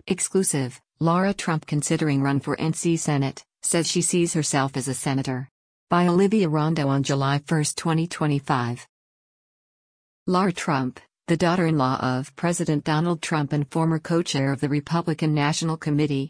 Exclusive, Lara Trump considering run for NC Senate, says she sees herself as a senator. By Olivia Rondo on July 1, 2025. Lara Trump, the daughter-in-law of President Donald Trump and former co-chair of the Republican National Committee,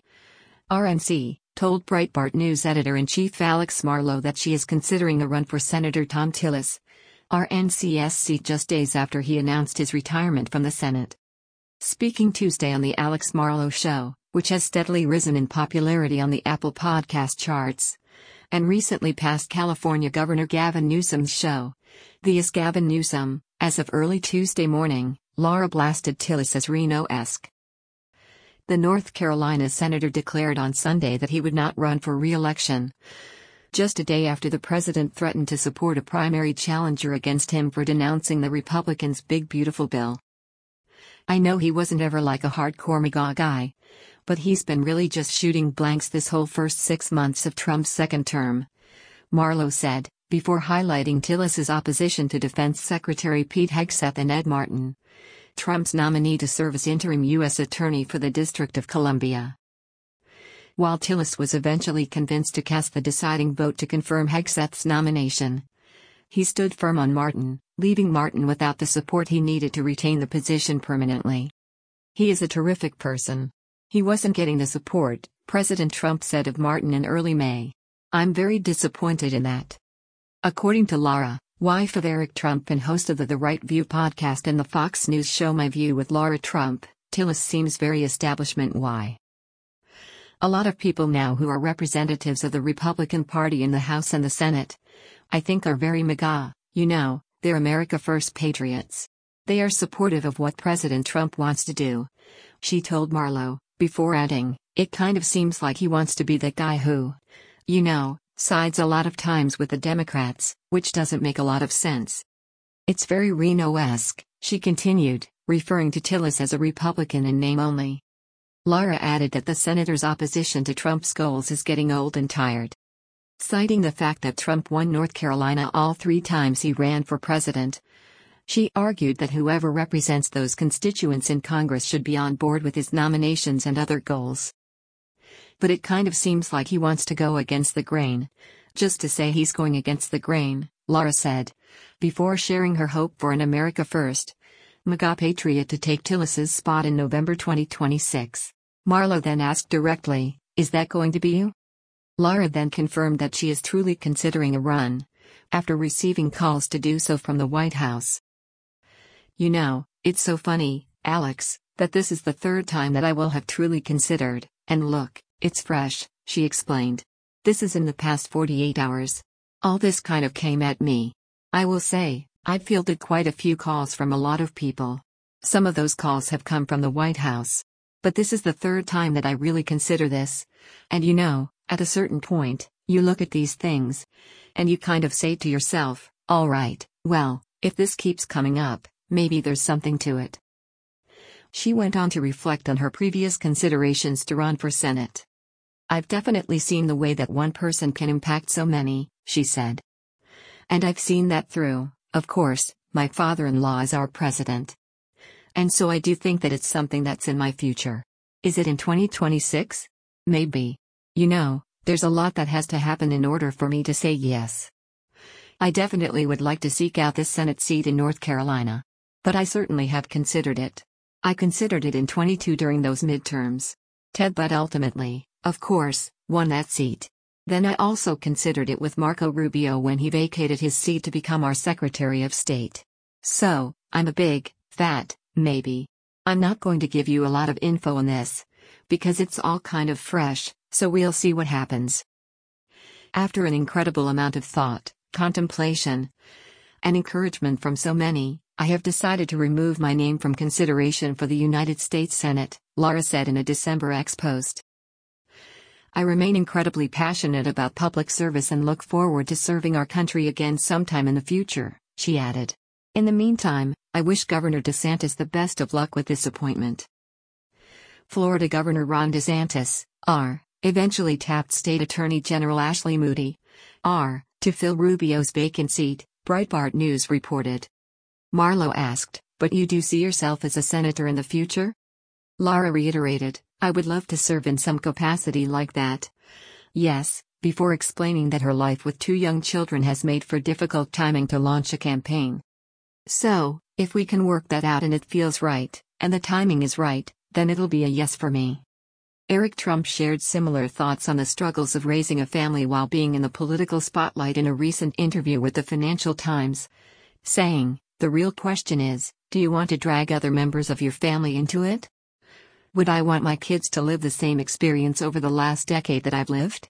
RNC, told Breitbart News editor-in-chief Alex Marlow that she is considering a run for Senator Thom Tillis, RNC's seat just days after he announced his retirement from the Senate. Speaking Tuesday on The Alex Marlow Show, which has steadily risen in popularity on the Apple Podcast charts, and recently passed California Governor Gavin Newsom's show, The Is Gavin Newsom, as of early Tuesday morning, Lara blasted Tillis as Reno-esque. The North Carolina senator declared on Sunday that he would not run for re-election, just a day after the president threatened to support a primary challenger against him for denouncing the Republicans' Big Beautiful Bill. "I know he wasn't ever like a hardcore MAGA guy, but he's been really just shooting blanks this whole first 6 months of Trump's second term," Marlow said, before highlighting Tillis's opposition to Defense Secretary Pete Hegseth and Ed Martin, Trump's nominee to serve as interim U.S. Attorney for the District of Columbia. While Tillis was eventually convinced to cast the deciding vote to confirm Hegseth's nomination, he stood firm on Martin, leaving Martin without the support he needed to retain the position permanently. "He is a terrific person. He wasn't getting the support," President Trump said of Martin in early May. "I'm very disappointed in that." According to Lara, wife of Eric Trump and host of the Right View podcast and the Fox News show My View with Lara Trump, Tillis seems very establishment-y. "A lot of people now who are representatives of the Republican Party in the House and the Senate, I think are very MAGA, they're America First patriots. They are supportive of what President Trump wants to do," she told Marlow, before adding, "It kind of seems like he wants to be that guy who, sides a lot of times with the Democrats, which doesn't make a lot of sense." "It's very Reno-esque," she continued, referring to Tillis as a Republican in name only. Lara added that the senator's opposition to Trump's goals is getting old and tired. Citing the fact that Trump won North Carolina all 3 times he ran for president, she argued that whoever represents those constituents in Congress should be on board with his nominations and other goals. "But it kind of seems like he wants to go against the grain, just to say he's going against the grain," Lara said, before sharing her hope for an America First, MAGA patriot to take Tillis's spot in November 2026. Marlow then asked directly, "Is that going to be you?" Lara then confirmed that she is truly considering a run, after receiving calls to do so from the White House. It's so funny, Alex, that this is the 3rd time that I will have truly considered, and look, it's fresh," she explained. "This is in the past 48 hours. All this kind of came at me. I will say, I've fielded quite a few calls from a lot of people. Some of those calls have come from the White House. But this is the 3rd time that I really consider this, and at a certain point, you look at these things, and you kind of say to yourself, all right, well, if this keeps coming up, maybe there's something to it." She went on to reflect on her previous considerations to run for Senate. "I've definitely seen the way that one person can impact so many," she said. "And I've seen that through, of course, my father-in-law as our president. And so I do think that it's something that's in my future. Is it in 2026? Maybe. There's a lot that has to happen in order for me to say yes. I definitely would like to seek out this Senate seat in North Carolina. But I certainly have considered it. I considered it in 22 during those midterms. Ted Budd ultimately, of course, won that seat. Then I also considered it with Marco Rubio when he vacated his seat to become our Secretary of State. So, I'm a big, fat, maybe. I'm not going to give you a lot of info on this, because it's all kind of fresh, so we'll see what happens." After an incredible amount of thought, contemplation, and encouragement from so many, I have decided to remove my name from consideration for the United States Senate, Lara said in a December X post. "I remain incredibly passionate about public service and look forward to serving our country again sometime in the future," she added. "In the meantime, I wish Governor DeSantis the best of luck with this appointment." Florida Governor Ron DeSantis, R., eventually tapped State Attorney General Ashley Moody, R., to fill Rubio's vacant seat, Breitbart News reported. Marlow asked, "But you do see yourself as a senator in the future?" Lara reiterated, "I would love to serve in some capacity like that." Yes, before explaining that her life with 2 young children has made for difficult timing to launch a campaign. "So, if we can work that out and it feels right, and the timing is right, then it'll be a yes for me." Eric Trump shared similar thoughts on the struggles of raising a family while being in the political spotlight in a recent interview with the Financial Times, saying, "The real question is, do you want to drag other members of your family into it? Would I want my kids to live the same experience over the last decade that I've lived?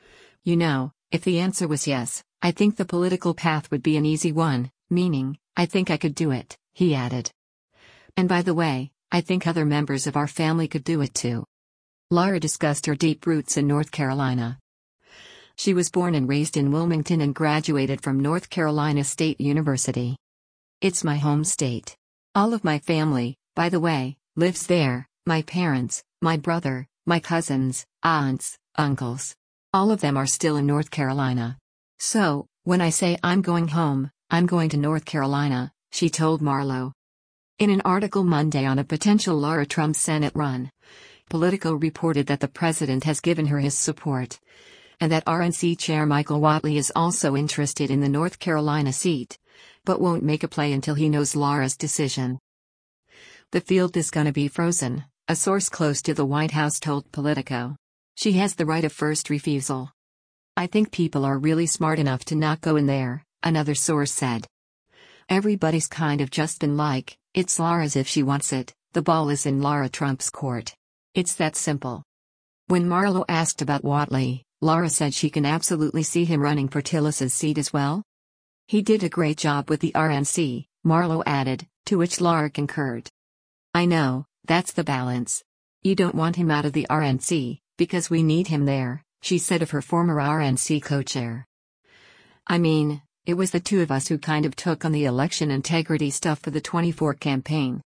If the answer was yes, I think the political path would be an easy one, meaning, I think I could do it," he added. "And by the way, I think other members of our family could do it too." Lara discussed her deep roots in North Carolina. She was born and raised in Wilmington and graduated from North Carolina State University. "It's my home state. All of my family, by the way, lives there, my parents, my brother, my cousins, aunts, uncles. All of them are still in North Carolina. So, when I say I'm going home, I'm going to North Carolina," she told Marlowe. In an article Monday on a potential Lara Trump Senate run, Politico reported that the president has given her his support, and that RNC Chair Michael Whatley is also interested in the North Carolina seat, but won't make a play until he knows Lara's decision. "The field is gonna be frozen," a source close to the White House told Politico. "She has the right of first refusal. I think people are really smart enough to not go in there," another source said. "Everybody's kind of just been like, it's Lara's if she wants it, the ball is in Lara Trump's court. It's that simple." When Marlowe asked about Whatley, Lara said she can absolutely see him running for Tillis's seat as well. "He did a great job with the RNC," Marlowe added, to which Lara concurred. "I know, that's the balance. You don't want him out of the RNC, because we need him there," she said of her former RNC co-chair. "I mean, it was the two of us who kind of took on the election integrity stuff for the 24 campaign."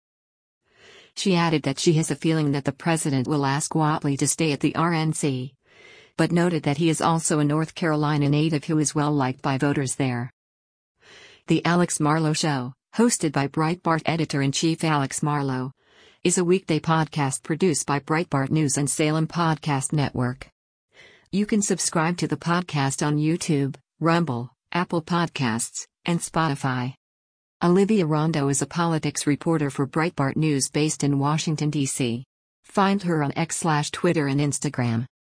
She added that she has a feeling that the president will ask Whatley to stay at the RNC, but noted that he is also a North Carolina native who is well liked by voters there. The Alex Marlowe Show, hosted by Breitbart editor-in-chief Alex Marlowe, is a weekday podcast produced by Breitbart News and Salem Podcast Network. You can subscribe to the podcast on YouTube, Rumble, Apple Podcasts, and Spotify. Olivia Rondo is a politics reporter for Breitbart News based in Washington, D.C. Find her on X/Twitter and Instagram.